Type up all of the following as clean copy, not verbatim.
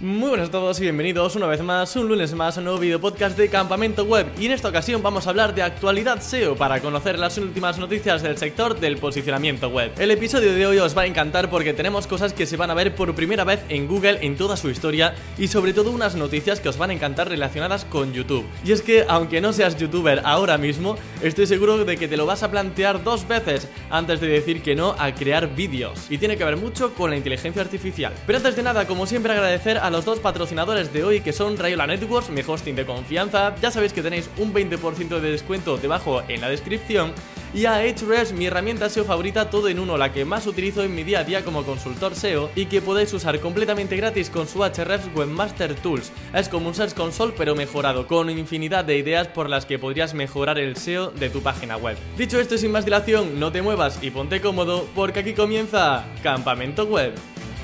Muy buenas a todos y bienvenidos una vez más, un lunes más, a un nuevo video podcast de Campamento Web. Y en esta ocasión vamos a hablar de actualidad SEO para conocer las últimas noticias del sector del posicionamiento web. El episodio de hoy os va a encantar porque tenemos cosas que se van a ver por primera vez en Google en toda su historia y sobre todo unas noticias que os van a encantar relacionadas con YouTube. Y es que aunque no seas youtuber ahora mismo, estoy seguro de que te lo vas a plantear dos veces antes de decir que no a crear vídeos. Y tiene que ver mucho con la inteligencia artificial. Pero antes de nada, como siempre, agradecer a los dos patrocinadores de hoy, que son Rayola Networks, mi hosting de confianza. Ya sabéis que tenéis un 20% de descuento debajo en la descripción. Y a Ahrefs, mi herramienta SEO favorita, todo en uno, la que más utilizo en mi día a día como consultor SEO y que podéis usar completamente gratis con su Ahrefs Webmaster Tools. Es como un Search Console pero mejorado, con infinidad de ideas por las que podrías mejorar el SEO de tu página web. Dicho esto y sin más dilación, no te muevas y ponte cómodo porque aquí comienza Campamento Web.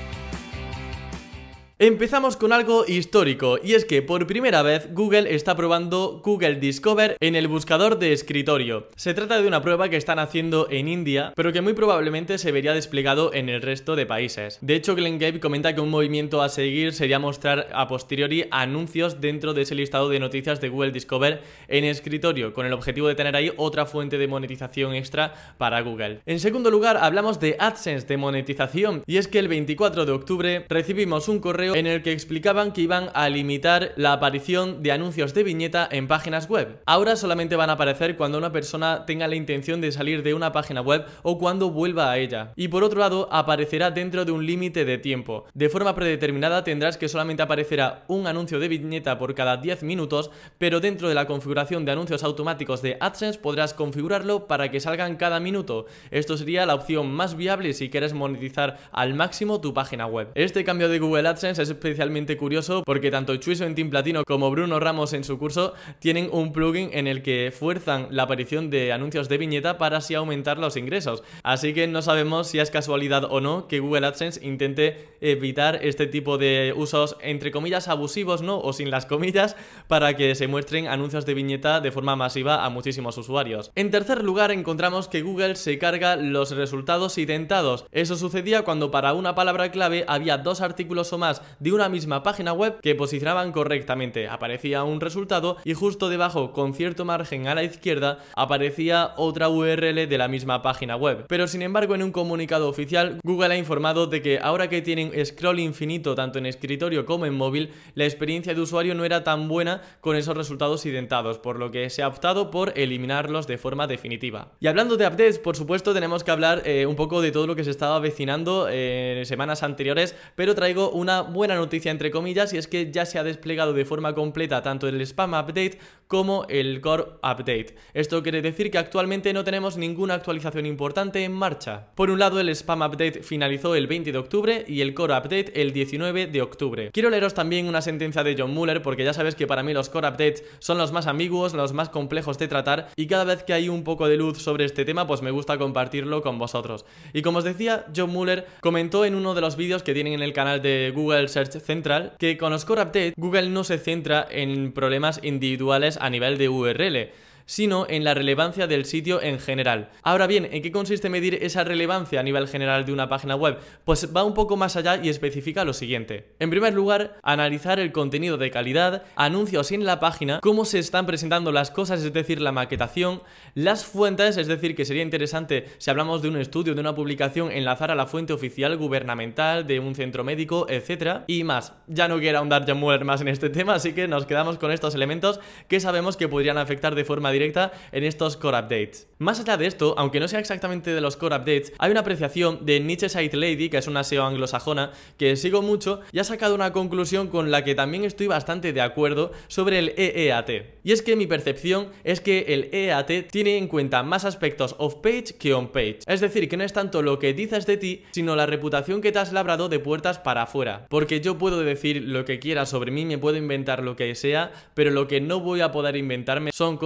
Empezamos con algo histórico, y es que por primera vez Google está probando Google Discover en el buscador de escritorio. Se trata de una prueba que están haciendo en India, pero que muy probablemente se vería desplegado en el resto de países. De hecho, Glenn Gabe comenta que un movimiento a seguir sería mostrar a posteriori anuncios dentro de ese listado de noticias de Google Discover en escritorio, con el objetivo de tener ahí otra fuente de monetización extra para Google. En segundo lugar, hablamos de AdSense, de monetización, y es que el 24 de octubre recibimos un correo en el que explicaban que iban a limitar la aparición de anuncios de viñeta en páginas web. Ahora solamente van a aparecer cuando una persona tenga la intención de salir de una página web o cuando vuelva a ella. Y por otro lado, aparecerá dentro de un límite de tiempo. De forma predeterminada tendrás que solamente aparecerá un anuncio de viñeta por cada 10 minutos, pero dentro de la configuración de anuncios automáticos de AdSense podrás configurarlo para que salgan cada minuto. Esto sería la opción más viable si quieres monetizar al máximo tu página web. Este cambio de Google AdSense es especialmente curioso porque tanto Chuiso en Team Platino como Bruno Ramos en su curso tienen un plugin en el que fuerzan la aparición de anuncios de viñeta para así aumentar los ingresos. Así que no sabemos si es casualidad o no que Google AdSense intente evitar este tipo de usos entre comillas abusivos, ¿no? O sin las comillas, para que se muestren anuncios de viñeta de forma masiva a muchísimos usuarios. En tercer lugar, encontramos que Google se carga los resultados identados. Eso sucedía cuando para una palabra clave había dos artículos o más de una misma página web que posicionaban correctamente. Aparecía un resultado y justo debajo, con cierto margen a la izquierda, aparecía otra URL de la misma página web. Pero sin embargo, en un comunicado oficial, Google ha informado de que ahora que tienen scroll infinito tanto en escritorio como en móvil, la experiencia de usuario no era tan buena con esos resultados identados, por lo que se ha optado por eliminarlos de forma definitiva. Y hablando de updates, por supuesto, tenemos que hablar un poco de todo lo que se estaba avecinando en semanas anteriores, pero traigo una buena noticia entre comillas, y es que ya se ha desplegado de forma completa tanto el Spam Update como el Core Update. Esto quiere decir que actualmente no tenemos ninguna actualización importante en marcha. Por un lado, el Spam Update finalizó el 20 de octubre y el Core Update el 19 de octubre. Quiero leeros también una sentencia de John Mueller porque ya sabes que para mí los Core Updates son los más ambiguos, los más complejos de tratar, y cada vez que hay un poco de luz sobre este tema pues me gusta compartirlo con vosotros. Y como os decía, John Mueller comentó en uno de los vídeos que tienen en el canal de Google Search Central que con los Core Update Google no se centra en problemas individuales a nivel de URL, sino en la relevancia del sitio en general. Ahora bien, ¿en qué consiste medir esa relevancia a nivel general de una página web? Pues va un poco más allá y especifica lo siguiente. En primer lugar, analizar el contenido de calidad, anuncios en la página, cómo se están presentando las cosas, es decir, la maquetación, las fuentes, es decir, que sería interesante si hablamos de un estudio, de una publicación, enlazar a la fuente oficial gubernamental, de un centro médico, etc. y más. Ya no quiero ahondar John Mueller más en este tema, así que nos quedamos con estos elementos que sabemos que podrían afectar de forma directa en estos Core Updates. Más allá de esto, aunque no sea exactamente de los Core Updates, hay una apreciación de Niche Site Lady, que es una SEO anglosajona que sigo mucho, y ha sacado una conclusión con la que también estoy bastante de acuerdo sobre el EEAT. Y es que mi percepción es que el EEAT tiene en cuenta más aspectos off-page que on-page. Es decir, que no es tanto lo que dices de ti, sino la reputación que te has labrado de puertas para afuera. Porque yo puedo decir lo que quiera sobre mí, me puedo inventar lo que sea, pero lo que no voy a poder inventarme son cosas como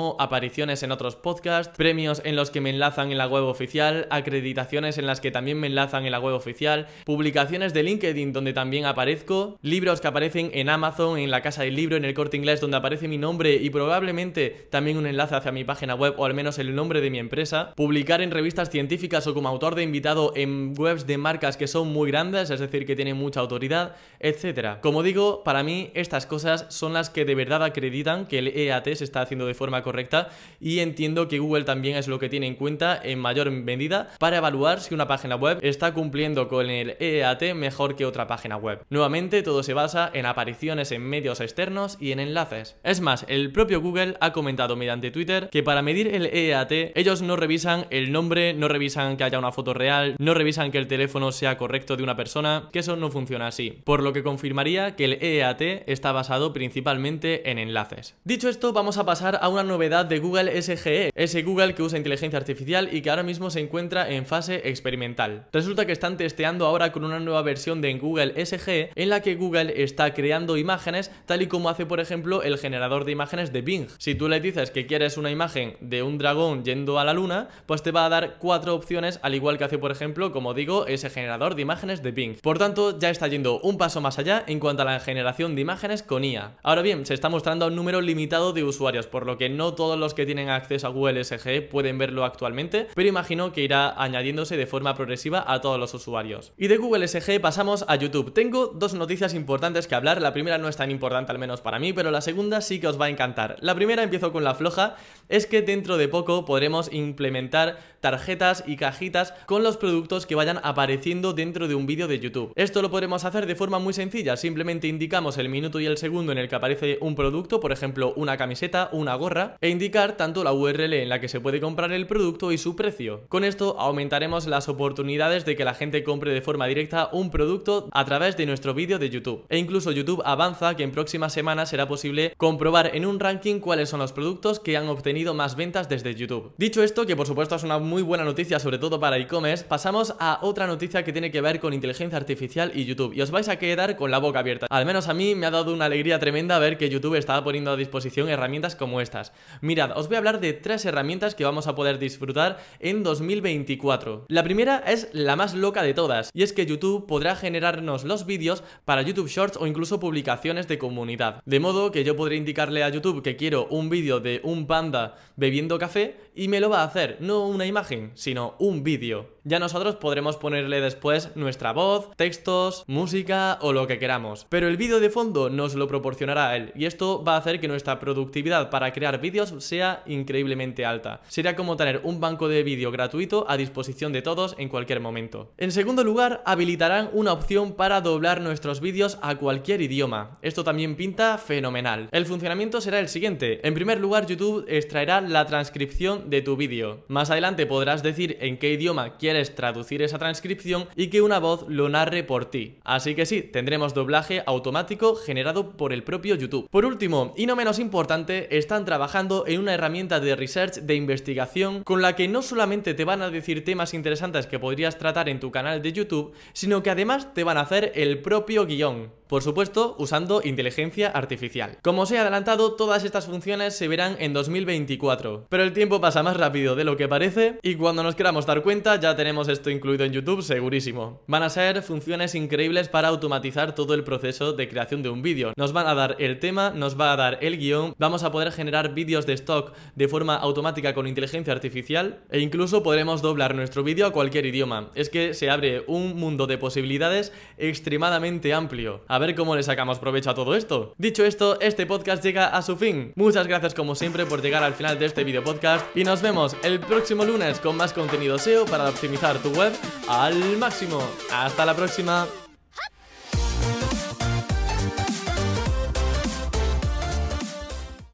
como apariciones en otros podcasts, premios en los que me enlazan en la web oficial, acreditaciones en las que también me enlazan en la web oficial, publicaciones de LinkedIn donde también aparezco, libros que aparecen en Amazon, en la Casa del Libro, en el Corte Inglés, donde aparece mi nombre y probablemente también un enlace hacia mi página web o al menos el nombre de mi empresa, publicar en revistas científicas o como autor de invitado en webs de marcas que son muy grandes, es decir, que tienen mucha autoridad, etcétera. Como digo, para mí estas cosas son las que de verdad acreditan que el EAT se está haciendo de forma correcta y entiendo que Google también es lo que tiene en cuenta en mayor medida para evaluar si una página web está cumpliendo con el EAT mejor que otra página web. Nuevamente, todo se basa en apariciones en medios externos y en enlaces. Es más, el propio Google ha comentado mediante Twitter que para medir el EAT ellos no revisan el nombre, no revisan que haya una foto real, no revisan que el teléfono sea correcto de una persona, que eso no funciona así, por lo que confirmaría que el EAT está basado principalmente en enlaces. Dicho esto, vamos a pasar a una novedad de Google SGE, ese Google que usa inteligencia artificial y que ahora mismo se encuentra en fase experimental. Resulta que están testeando ahora con una nueva versión de Google SGE en la que Google está creando imágenes tal y como hace por ejemplo el generador de imágenes de Bing. Si tú le dices que quieres una imagen de un dragón yendo a la luna, pues te va a dar 4 opciones, al igual que hace por ejemplo, como digo, ese generador de imágenes de Bing. Por tanto, ya está yendo un paso más allá en cuanto a la generación de imágenes con IA. Ahora bien, se está mostrando a un número limitado de usuarios, por lo que no todos los que tienen acceso a Google SGE pueden verlo actualmente, pero imagino que irá añadiéndose de forma progresiva a todos los usuarios. Y de Google SGE pasamos a YouTube. Tengo dos noticias importantes que hablar. La primera no es tan importante, al menos para mí, pero la segunda sí que os va a encantar. La primera, empiezo con la floja, es que dentro de poco podremos implementar tarjetas y cajitas con los productos que vayan apareciendo dentro de un vídeo de YouTube. Esto lo podremos hacer de forma muy sencilla, simplemente indicamos el minuto y el segundo en el que aparece un producto, por ejemplo una camiseta, una gorra, e indicar tanto la URL en la que se puede comprar el producto y su precio. Con esto aumentaremos las oportunidades de que la gente compre de forma directa un producto a través de nuestro vídeo de YouTube. E incluso YouTube avanza que en próximas semanas será posible comprobar en un ranking cuáles son los productos que han obtenido más ventas desde YouTube. Dicho esto, que por supuesto es una muy buena noticia, sobre todo para e-commerce, pasamos a otra noticia que tiene que ver con inteligencia artificial y YouTube. Y os vais a quedar con la boca abierta. Al menos a mí me ha dado una alegría tremenda ver que YouTube estaba poniendo a disposición herramientas como estas. Mirad, os voy a hablar de 3 herramientas que vamos a poder disfrutar en 2024. La primera es la más loca de todas, y es que YouTube podrá generarnos los vídeos para YouTube Shorts o incluso publicaciones de comunidad. De modo que yo podré indicarle a YouTube que quiero un vídeo de un panda bebiendo café y me lo va a hacer, no una imagen, sino un vídeo. Ya nosotros podremos ponerle después nuestra voz, textos, música o lo que queramos. Pero el vídeo de fondo nos lo proporcionará él, y esto va a hacer que nuestra productividad para crear vídeos sea increíblemente alta. Sería como tener un banco de vídeo gratuito a disposición de todos en cualquier momento. En segundo lugar, habilitarán una opción para doblar nuestros vídeos a cualquier idioma. Esto también pinta fenomenal. El funcionamiento será el siguiente. En primer lugar, YouTube extraerá la transcripción de tu vídeo. Más adelante podrás decir en qué idioma quieres traducir esa transcripción y que una voz lo narre por ti. Así que sí, tendremos doblaje automático generado por el propio YouTube. Por último, y no menos importante, están trabajando en una herramienta de research, de investigación, con la que no solamente te van a decir temas interesantes que podrías tratar en tu canal de YouTube, sino que además te van a hacer el propio guión. Por supuesto, usando inteligencia artificial. Como os he adelantado, todas estas funciones se verán en 2024. Pero el tiempo pasa más rápido de lo que parece y cuando nos queramos dar cuenta ya tenemos esto incluido en YouTube segurísimo. Van a ser funciones increíbles para automatizar todo el proceso de creación de un vídeo. Nos van a dar el tema, nos va a dar el guión, vamos a poder generar vídeos de stock de forma automática con inteligencia artificial e incluso podremos doblar nuestro vídeo a cualquier idioma. Es que se abre un mundo de posibilidades extremadamente amplio. A ver cómo le sacamos provecho a todo esto. Dicho esto, este podcast llega a su fin. Muchas gracias como siempre por llegar al final de este video podcast y nos vemos el próximo lunes con más contenido SEO para optimizar tu web al máximo. Hasta la próxima.